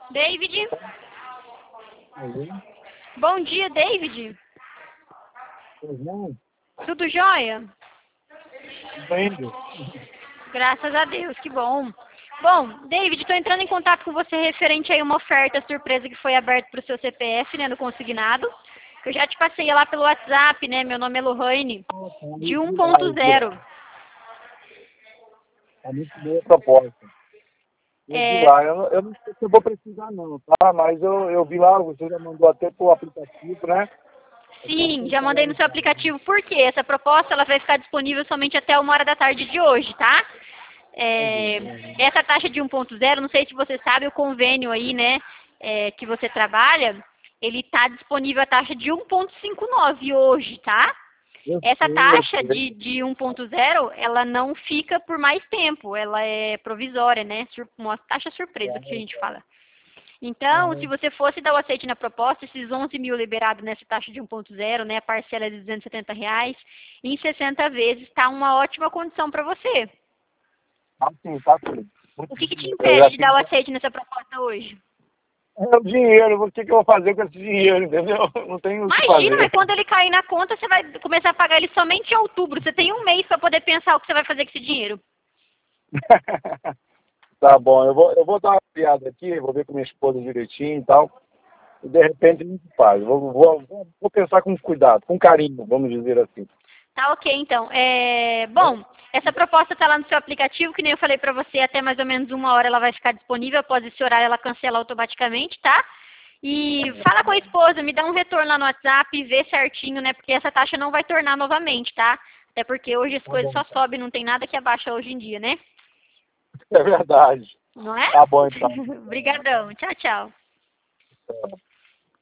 David? Uhum. Bom dia, David. Uhum. Tudo jóia? Vendo. Graças a Deus, que bom. Bom, David, estou entrando em contato com você referente aí a uma oferta surpresa que foi aberta para o seu CPF, né, no consignado. Eu já te passei lá pelo WhatsApp, né, meu nome é Lohane, de 1.0. É muito boa a proposta. Eu vi lá, eu não sei se eu vou precisar não, tá? Mas eu vi lá, você já mandou até pro aplicativo, né? Sim, já mandei no seu aplicativo. Por quê? Essa proposta ela vai ficar disponível somente até 1 hora da tarde de hoje, tá? Essa taxa de 1.0, não sei se você sabe, o convênio aí, né, que você trabalha, ele está disponível a taxa de 1.59 hoje, tá? Essa taxa de 1.0, ela não fica por mais tempo, ela é provisória, né? Uma taxa surpresa que a gente fala. Então, se você fosse dar o aceite na proposta, esses 11 mil liberados nessa taxa de 1.0, né, a parcela é de R$ 270, em 60 vezes, está uma ótima condição para você. Ah, sim, tá sim. O que te impede de dar o aceite nessa proposta hoje? É o dinheiro, o que eu vou fazer com esse dinheiro, entendeu? Não tenho o que Imagina, mas fazer. quando ele cair na conta, você vai começar a pagar ele somente em outubro. Você tem um mês para poder pensar o que você vai fazer com esse dinheiro. Tá bom, eu vou dar uma piada aqui, vou ver com minha esposa direitinho e tal. E de repente a gente faz. Vou pensar com cuidado, com carinho, vamos dizer assim. Tá ok, então. Bom, essa proposta está lá no seu aplicativo, que nem eu falei para você, até mais ou menos 1 hora ela vai ficar disponível. Após esse horário ela cancela automaticamente, tá? E fala com a esposa, me dá um retorno lá no WhatsApp e vê certinho, né? Porque essa taxa não vai tornar novamente, tá? Até porque hoje as coisas só sobem, não tem nada que abaixa hoje em dia, né? É verdade. Não é? Tá bom então. Obrigadão. Tchau, tchau.